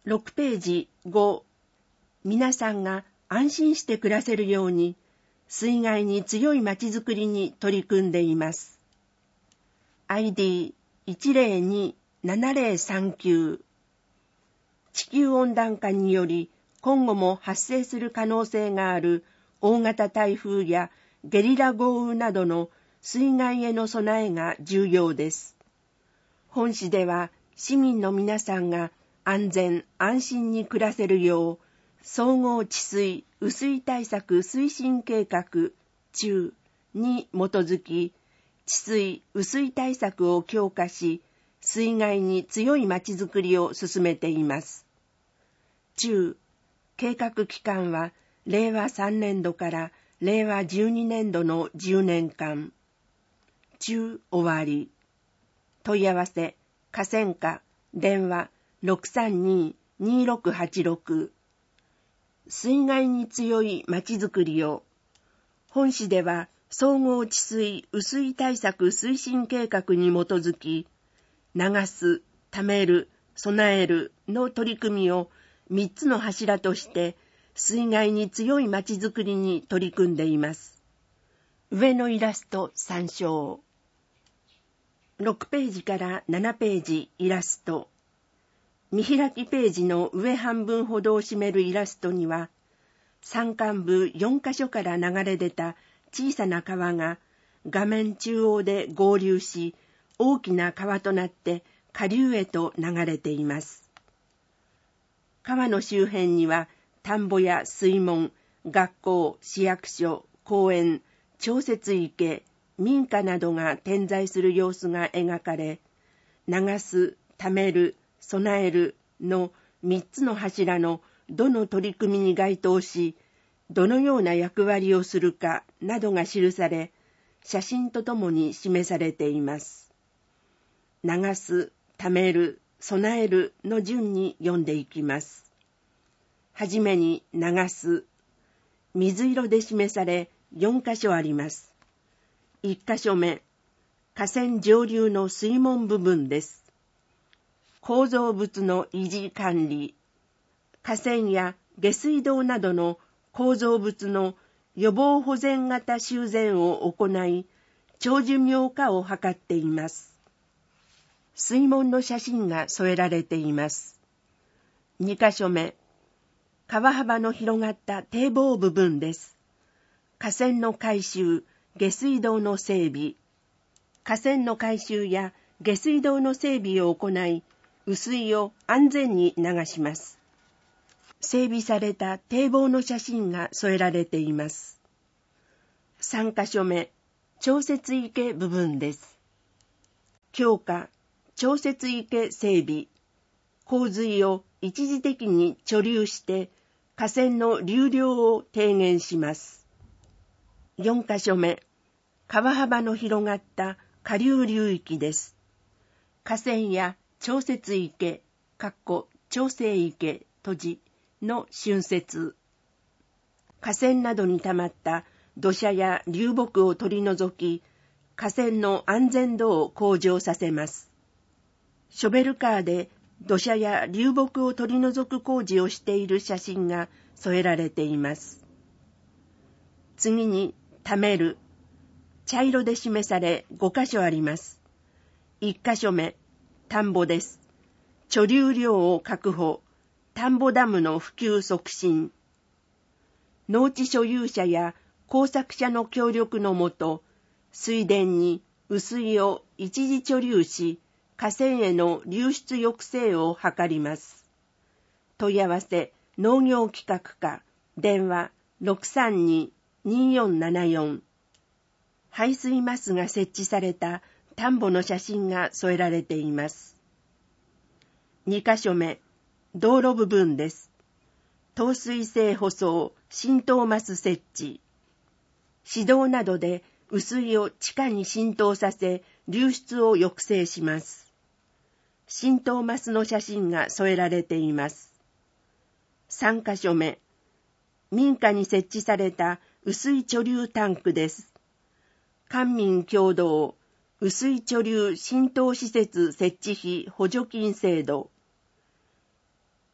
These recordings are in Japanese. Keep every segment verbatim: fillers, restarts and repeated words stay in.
ろくページご、皆さんが安心して暮らせるように、水害に強いまちづくりに取り組んでいます。アイディーいちゼロにーななゼロさんきゅう 地球温暖化により今後も発生する可能性がある大型台風やゲリラ豪雨などの水害への備えが重要です。本市では市民の皆さんが安全安心に暮らせるよう総合治水・雨水対策推進計画中に基づき治水・雨水対策を強化し水害に強いまちづくりを進めています。中計画期間はれいわさんねんどかられいわじゅうにねんどのじゅうねんかん。中終わり。問い合わせ河川課電話 ろくさんにーにーろくはちろく。水害に強いまちづくりを。本市では総合治水・雨水対策推進計画に基づき流す、ためる、備えるの取り組みをみっつの柱として水害に強いまちづくりに取り組んでいます。上のイラスト参照。ろくページからななページイラスト。見開きページの上半分ほどを占めるイラストには山間部よんかしょから流れ出た小さな川が画面中央で合流し大きな川となって下流へと流れています。川の周辺には田んぼや水門、学校、市役所、公園、調節池、民家などが点在する様子が描かれ、流す、ためる、備えるのみっつの柱のどの取り組みに該当し、どのような役割をするかなどが記され、写真とともに示されています。流す、ためる、備えるの順に読んでいきます。はじめに流す。水色で示されよんかしょあります。いっかしょめ、河川上流の水門部分です。構造物の維持管理。河川や下水道などの構造物の予防保全型修繕を行い、長寿命化を図っています。水門の写真が添えられています。にかしょめ、川幅の広がった堤防部分です。河川の改修、下水道の整備。河川の改修や下水道の整備を行い、雨水を安全に流します。整備された堤防の写真が添えられています。さんかしょめ、調節池部分です。強化、調節池整備。洪水を一時的に貯留して河川の流量を低減します。よんかしょめ、川幅の広がった下流流域です。河川や調節池、かっこ調整池、閉じの浚渫。河川などに溜まった土砂や流木を取り除き、河川の安全度を向上させます。ショベルカーで土砂や流木を取り除く工事をしている写真が添えられています。次に、ためる。茶色で示されごかしょあります。いっかしょめ、田んぼです。貯留量を確保、田んぼダムの普及促進。農地所有者や工作者の協力のもと、水田に雨水を一時貯留し、河川への流出抑制を図ります。問い合わせ、農業企画課、電話 ろくさんにーにーよんななよん。排水マスが設置された田んぼの写真が添えられています。にかしょめ、道路部分です。透水性舗装、浸透マス設置。指導などで雨水を地下に浸透させ、流出を抑制します。浸透マスの写真が添えられています。さんかしょめ、民家に設置された雨水貯留タンクです。官民共同雨水貯留浸透施設設置費補助金制度。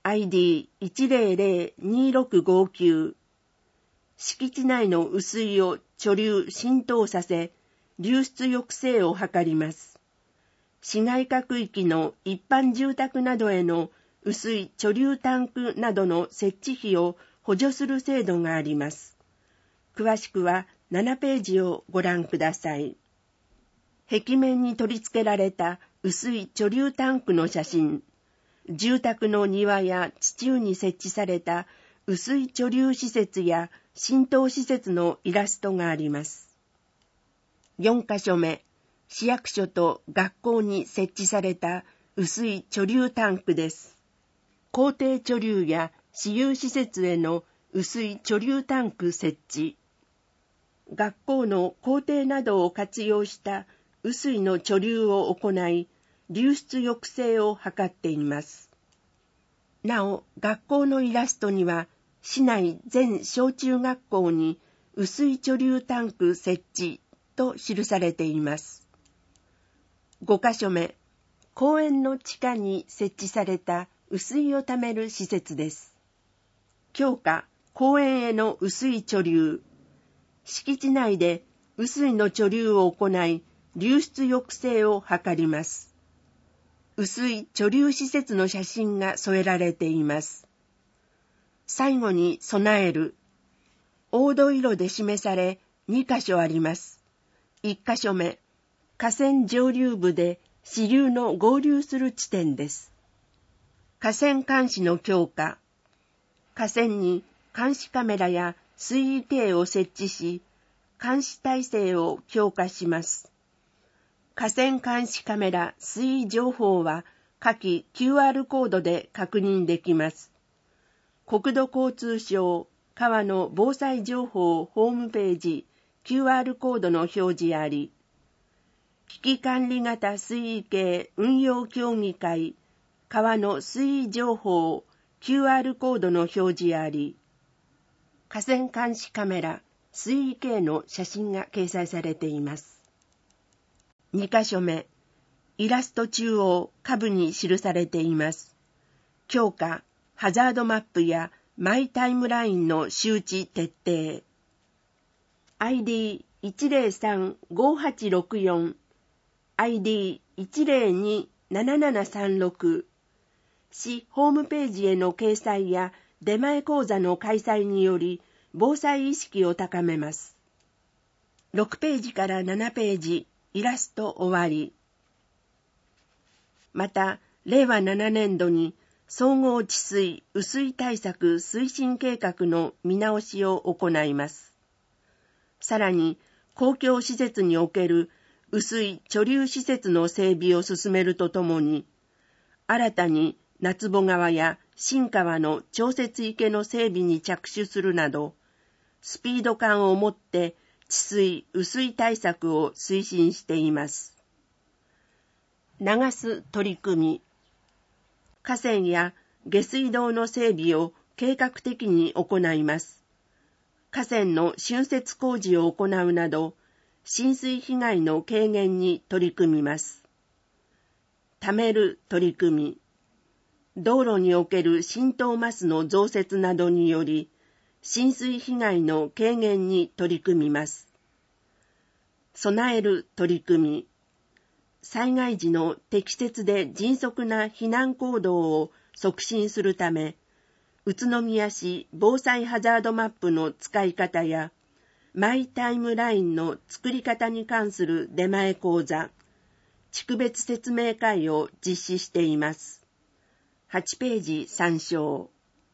アイディーいちゼロゼロにろくごきゅう 敷地内の雨水を貯留浸透させ、流出抑制を図ります。市街化区域の一般住宅などへの雨水貯留タンクなどの設置費を補助する制度があります。詳しくはななページをご覧ください。壁面に取り付けられた雨水貯留タンクの写真、住宅の庭や地中に設置された雨水貯留施設や浸透施設のイラストがあります。よんかしょめ、市役所と学校に設置された雨水貯留タンクです。公定貯留や私有施設への雨水貯留タンク設置。学校の校庭などを活用した雨水の貯留を行い、流出抑制を図っています。なお、学校のイラストには、市内全小中学校に雨水貯留タンク設置と記されています。ごかしょめ、公園の地下に設置された雨水をためる施設です。強化、公園への雨水貯留。敷地内で雨水の貯留を行い、流出抑制を図ります。雨水貯留施設の写真が添えられています。最後に備える。黄土色で示されにかしょあります。いっかしょめ、河川上流部で支流の合流する地点です。河川監視の強化。河川に監視カメラや水位計を設置し、監視体制を強化します。河川監視カメラ水位情報は下記 キューアール コードで確認できます。国土交通省川の防災情報ホームページ キューアール コードの表示あり、危機管理型水位計運用協議会川の水位情報 キューアール コードの表示あり、河川監視カメラ水位計の写真が掲載されています。にかしょめ、イラスト中央下部に記されています。強化、ハザードマップやマイタイムラインの周知徹底。アイディーいちゼロさんごはちろくよん、アイディーいちゼロにななななさんろく、市ホームページへの掲載や出前講座の開催により防災意識を高めます。ろくページからななページ、イラスト終わり。また、れいわななねんどに総合治水・雨水対策推進計画の見直しを行います。さらに、公共施設における雨水貯留施設の整備を進めるとともに、新たに夏保川や新川の調節池の整備に着手するなど、スピード感を持って治水・雨水対策を推進しています。流す取り組み。河川や下水道の整備を計画的に行います。河川の浚渫工事を行うなど、浸水被害の軽減に取り組みます。ためる取り組み。道路における浸透マスの増設などにより、浸水被害の軽減に取り組みます。備える取り組み。災害時の適切で迅速な避難行動を促進するため、宇都宮市防災ハザードマップの使い方や、マイタイムラインの作り方に関する出前講座、地区別説明会を実施しています。はちページ参照。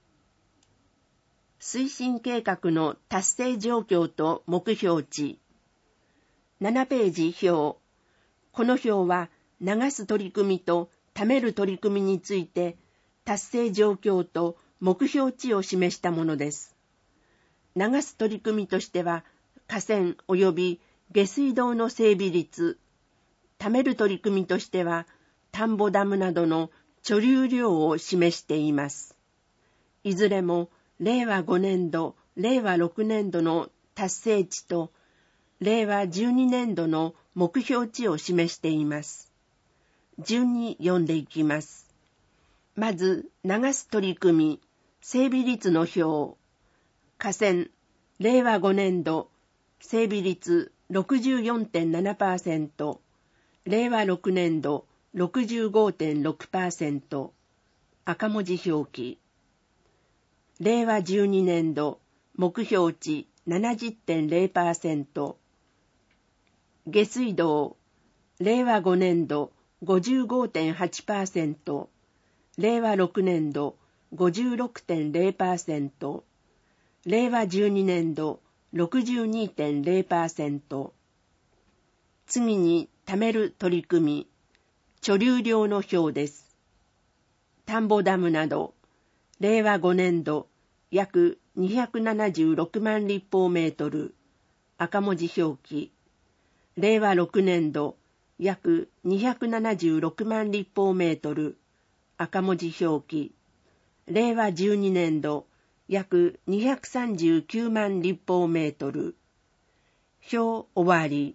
推進計画の達成状況と目標値。ななページ表。この表は流す取り組みとためる取り組みについて達成状況と目標値を示したものです。流す取り組みとしては河川及び下水道の整備率、ためる取り組みとしては田んぼダムなどの貯留量を示しています。いずれもれいわごねんど、れいわろくねんどの達成値とれいわじゅうにねんどの目標値を示しています。順に読んでいきます。 まず、流す取り組み、整備率の表。河川、れいわごねんど、整備率 ろくじゅうよんてんななパーセント、れいわろくねんど ろくじゅうごてんろくパーセント、赤文字表記。れいわじゅうにねんど、目標値 ななじゅってんれいパーセント、下水道、れいわごねんど ごじゅうごてんはちパーセント、れいわろくねんど ごじゅうろくてんれいパーセント、れいわじゅうにねんど ろくじゅうにてんれいパーセント。次に、貯める取り組み、貯留量の表です。田んぼダムなど、れいわごねんど約にひゃくななじゅうろくまん立方メートル、赤文字表記。れいわろくねんど約にひゃくななじゅうろくまん立方メートル、赤文字表記。れいわじゅうにねんど約にひゃくさんじゅうきゅうまん立方メートル。表終わり。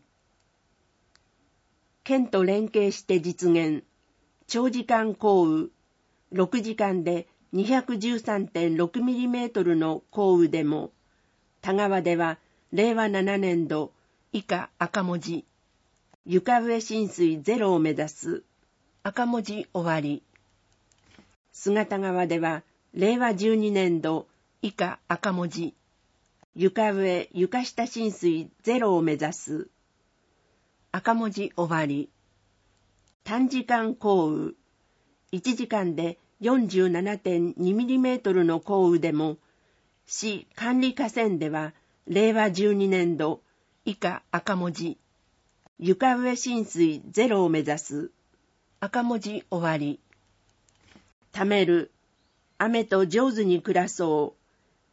県と連携して実現。長時間降雨。ろくじかんで にひゃくじゅうさんてんろくミリメートルの降雨でも、田川ではれいわななねんど以下赤文字。床上浸水ゼロを目指す。赤文字終わり。姿川ではれいわじゅうにねんど以下赤文字。床上床下浸水ゼロを目指す。赤文字終わり。短時間降雨。いちじかんで よんじゅうななてんにミリメートルの降雨でも、市管理河川ではれいわじゅうにねんど以下赤文字。床上浸水ゼロを目指す。赤文字終わり。ためる。雨と上手に暮らそう。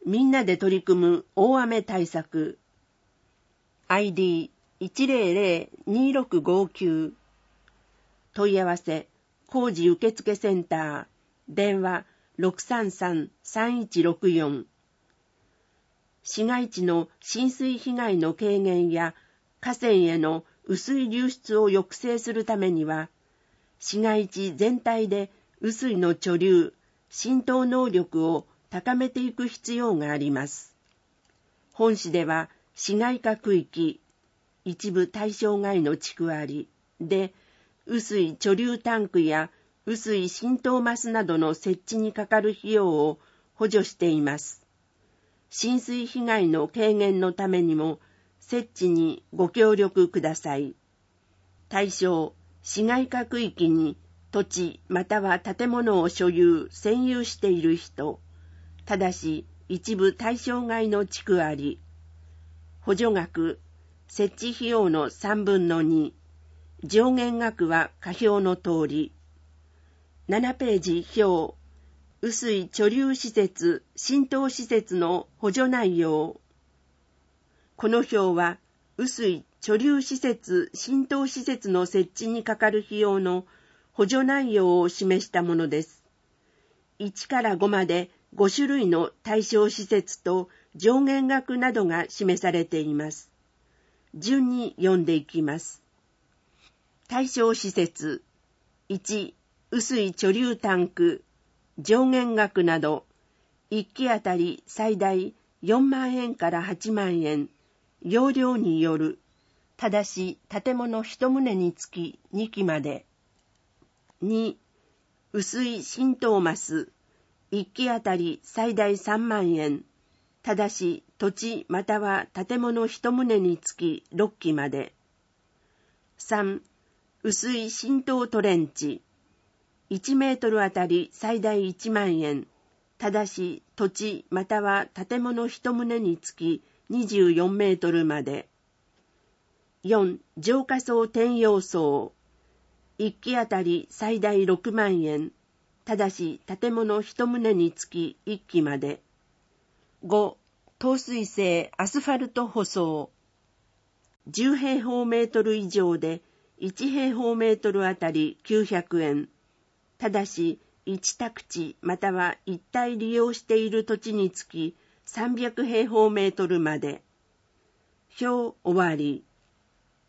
みんなで取り組む大雨対策。アイディーいちぜろぜろにろくごきゅう。問い合わせ、工事受付センター。電話 ろくさんさんさんいちろくよん。市街地の浸水被害の軽減や河川への雨水流出を抑制するためには、市街地全体で雨水の貯留、浸透能力を高めていく必要があります。本市では市街化区域、一部対象外の地区ありで、雨水貯留タンクや雨水浸透マスなどの設置にかかる費用を補助しています。浸水被害の軽減のためにも設置にご協力ください。対象、市街化区域に土地または建物を所有・占有している人、ただし一部対象外の地区あり、補助額、設置費用のさんぶんのに、上限額は下表の通り。ななページ表、雨水貯留施設・浸透施設の補助内容。この表は、雨水貯留施設・浸透施設の設置にかかる費用の補助内容を示したものです。いちからごまでごしゅるいの対象施設と上限額などが示されています。順に読んでいきます。対象施設いち、雨水貯留タンク、上限額など、いっきあたり最大よんまんえんからはちまんえん、容量による、ただし建物いちとうにつきにきまで。に、雨水浸透マス、いっきあたり最大さんまんえん、ただし土地または建物いちとうにつきろっきまで。さん、雨水浸透トレンチ、いちメートルあたり最大いちまんえん、ただし土地または建物いちとうにつきにじゅうよんメートルまで。よん、浄化槽転用槽、いっきあたり最大ろくまんえん、ただし建物いちとうにつきいっきまで。ご、透水性アスファルト舗装、じゅうへいほうメートル以上でいちへいほうメートルあたりきゅうひゃくえん、ただしいち宅地または一帯利用している土地につきさんびゃくへいほうメートルまで。表終わり。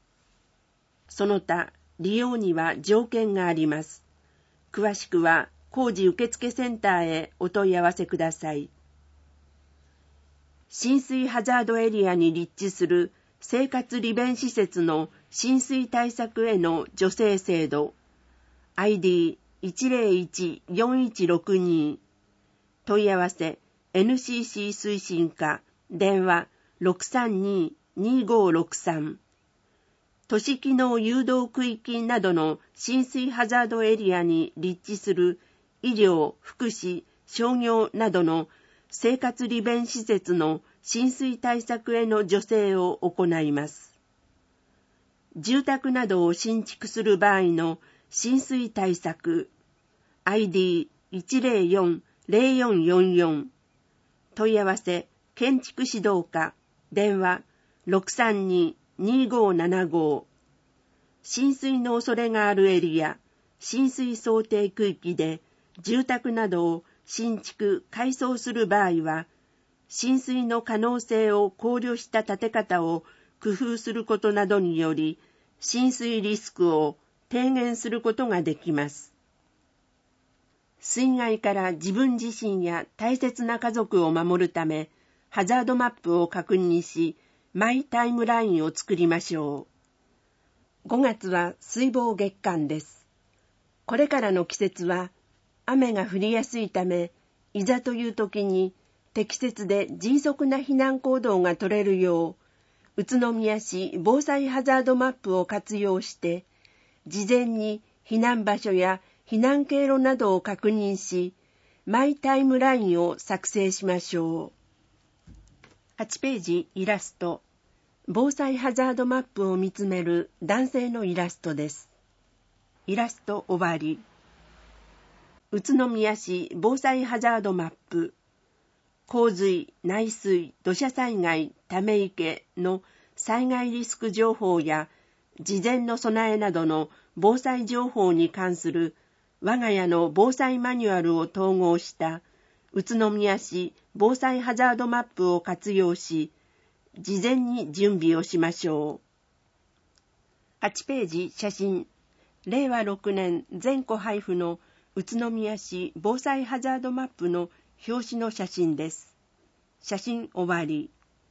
その他、利用には条件があります。詳しくは工事受付センターへお問い合わせください。浸水ハザードエリアに立地する生活利便施設の浸水対策への助成制度 アイディーいちゼロいちよんいちろくに 問い合わせ エヌシーシー 推進課電話 ろくさんに にごろくさん 都市機能誘導区域などの浸水ハザードエリアに立地する医療、福祉、商業などの生活利便施設の浸水対策への助成を行います。住宅などを新築する場合の浸水対策 アイディーいちゼロよんゼロよんよんよん 問い合わせ建築指導課電話 ろくさんに にごななご 浸水の恐れがあるエリア、浸水想定区域で住宅などを新築・改装する場合は、浸水の可能性を考慮した建て方を工夫することなどにより、浸水リスクを低減することができます。水害から自分自身や大切な家族を守るため、ハザードマップを確認し、マイタイムラインを作りましょう。ごがつは水防月間です。これからの季節は、雨が降りやすいため、いざという時に適切で迅速な避難行動が取れるよう、宇都宮市防災ハザードマップを活用して、事前に避難場所や避難経路などを確認し、マイタイムラインを作成しましょう。はちページイラスト。防災ハザードマップを見つめる男性のイラストです。イラスト終わり。宇都宮市防災ハザードマップ。洪水、内水、土砂災害、ため池の災害リスク情報や事前の備えなどの防災情報に関する我が家の防災マニュアルを統合した宇都宮市防災ハザードマップを活用し、事前に準備をしましょう。はちページ写真。れいわろくねん全戸配布の宇都宮市防災ハザードマップの表紙の写真です。写真終わり。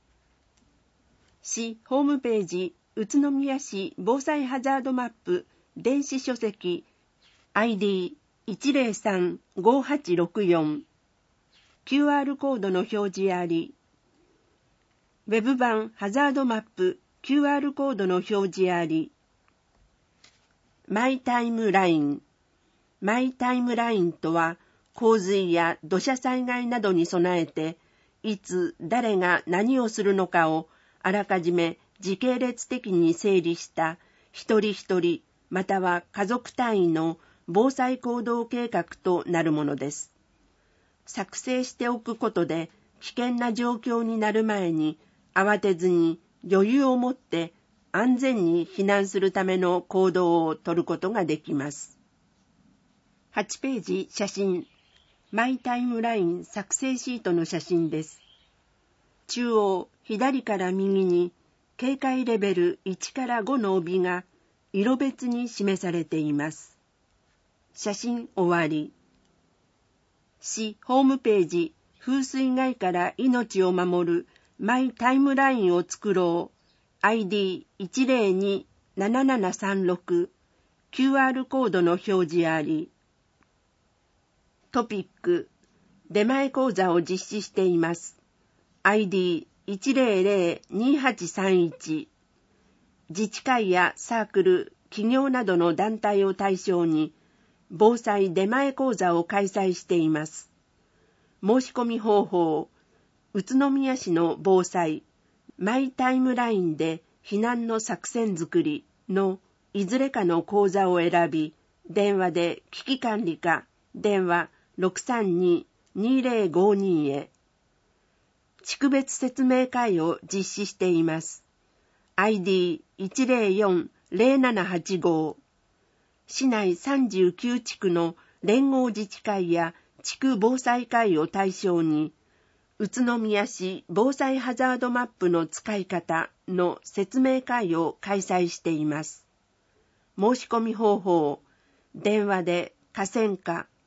市ホームページ宇都宮市防災ハザードマップ電子書籍 アイディーいちゼロさんごはちろくよん キューアール コードの表示あり。ウェブ版ハザードマップ キューアール コードの表示あり。マイタイムライン。マイタイムラインとは、洪水や土砂災害などに備えて、いつ誰が何をするのかをあらかじめ時系列的に整理した一人一人または家族単位の防災行動計画となるものです。作成しておくことで危険な状況になる前に慌てずに余裕を持って安全に避難するための行動を取ることができます。はちページ写真。マイタイムライン作成シートの写真です。中央左から右に警戒レベルいちからごの帯が色別に示されています。写真終わり。市ホームページ風水害から命を守るマイタイムラインを作ろう アイディーいちゼロにななななさんろく キューアール コードの表示あり。トピック出前講座を実施しています。アイディーいちゼロゼロにはちさんいち 自治会やサークル、企業などの団体を対象に防災出前講座を開催しています。申し込み方法、宇都宮市の防災、マイタイムラインで避難の作戦作りのいずれかの講座を選び、電話で危機管理課、電話ろくさんに にゼロごに へ。地区別説明会を実施しています。アイディーいちゼロよんゼロななはちご。市内さんじゅうきゅう地区の連合自治会や地区防災会を対象に、宇都宮市防災ハザードマップの使い方の説明会を開催しています。申し込み方法、電話で河川課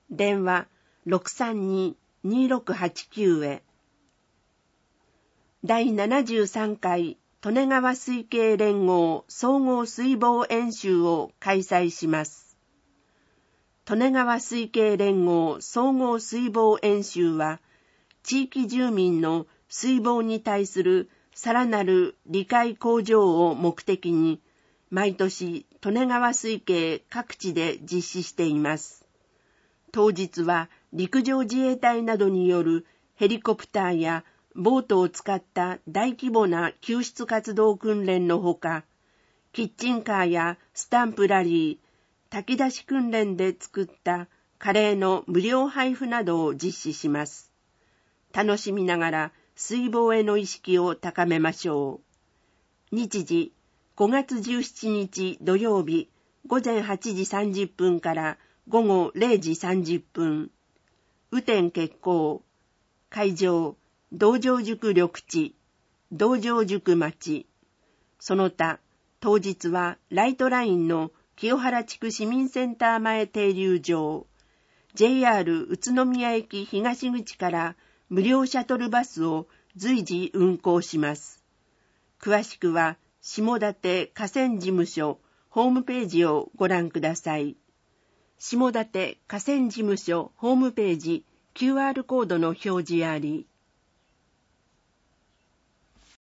電話 ろくさんに にろくはちきゅう へ。だいななじゅうさんかい利根川水系連合総合水防演習を開催します。利根川水系連合総合水防演習は、地域住民の水防に対するさらなる理解向上を目的に、毎年利根川水系各地で実施しています。当日は陸上自衛隊などによるヘリコプターやボートを使った大規模な救出活動訓練のほか、キッチンカーやスタンプラリー、炊き出し訓練で作ったカレーの無料配布などを実施します。楽しみながら水防への意識を高めましょう。日時ごがつじゅうしちにち土曜日ごぜんはちじさんじゅっぷんからごごれいじさんじゅっぷん。雨天決行。会場、道場塾緑地、道場塾町。その他、当日はライトラインの清原地区市民センター前停留場、ジェイアール 宇都宮駅東口から無料シャトルバスを随時運行します。詳しくは、下館河川事務所ホームページをご覧ください。下館河川事務所ホームページ キューアール コードの表示あり。